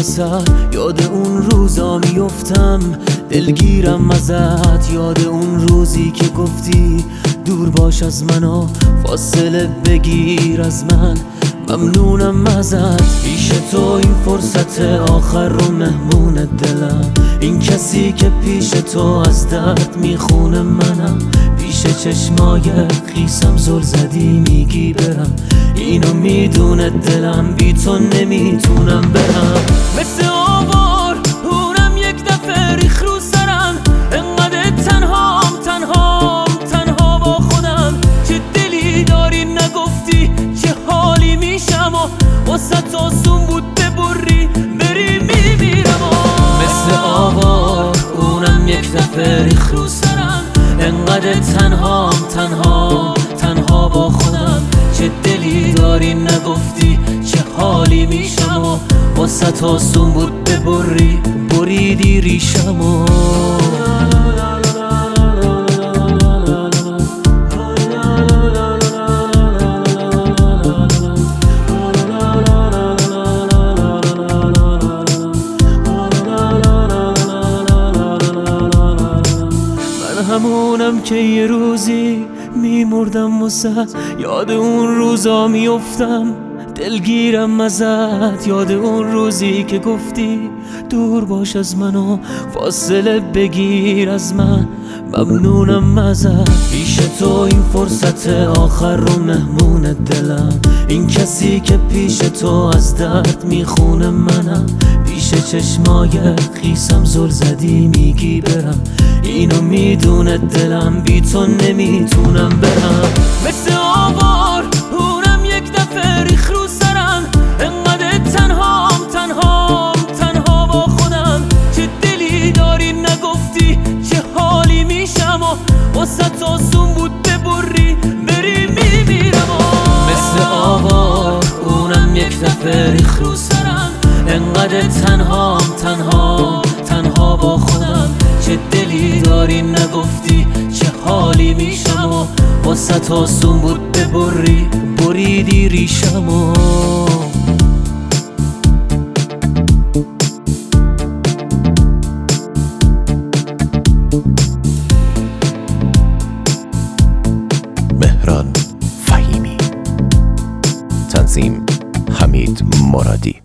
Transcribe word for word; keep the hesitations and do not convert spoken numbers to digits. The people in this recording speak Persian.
واسه یاد اون روزا میفتم، دلگیرم ازت. یاد اون روزی که گفتی دور باش از منو، فاصله بگیر از من، ممنونم ازت. پیش تو این فرصت آخر رو مهمون دلم، این کسی که پیش تو از درد میخونه منم. پیش چشمای خیسم زل زدی میگی برم، اینو میدونه دلم، بی تو نمیتونم برم. مثل آوار اونم یک دفعه ریخ رو سرم، انقدر تنهام تنهام تنها با خودم. چه دلی داری نگفتی چه حالی میشم، و واسه آسون بود ببری بری میمیرم. مثل آوار اونم یک دفعه ریخ رو سرم، انقدر تنهام تنهام تنها با خودم. چه دلی داری نگفتی چه حالی میشم، و واسه آسون بود ببری بریدی ریشمو. همونم که یه روزی میمردم واسه، یاد اون روزا میفتم، دلگیرم ازت. یاد اون روزی که گفتی دور باش از منو، فاصله بگیر از من، ممنونم ازت. پیش تو این فرصت آخر رو مهمون دلم، این کسی که پیش تو از درد میخونه منم. پیش چشمای خیسم زل زدی میگی برم، اینو میدونه دلم، بی تو نمیتونم برم. مثل آوار اونم یک دفعه ریخ رو سرم، انقدر تنهام تنهام تنها با خودم. چه دلی داری نگفتی چه حالی میشم، و واسه آسون بود ببری بری میمیرم. مثل آوار اونم یک دفعه ریخ رو سرم، انقدر تنهام تنهام تنها با خودم. چه دلی داری نگفتی چه حالی میشم، و واسه آسون بود ببری بریدی ریشمو. مهران فهیمی، تنظیم حمید مرادی.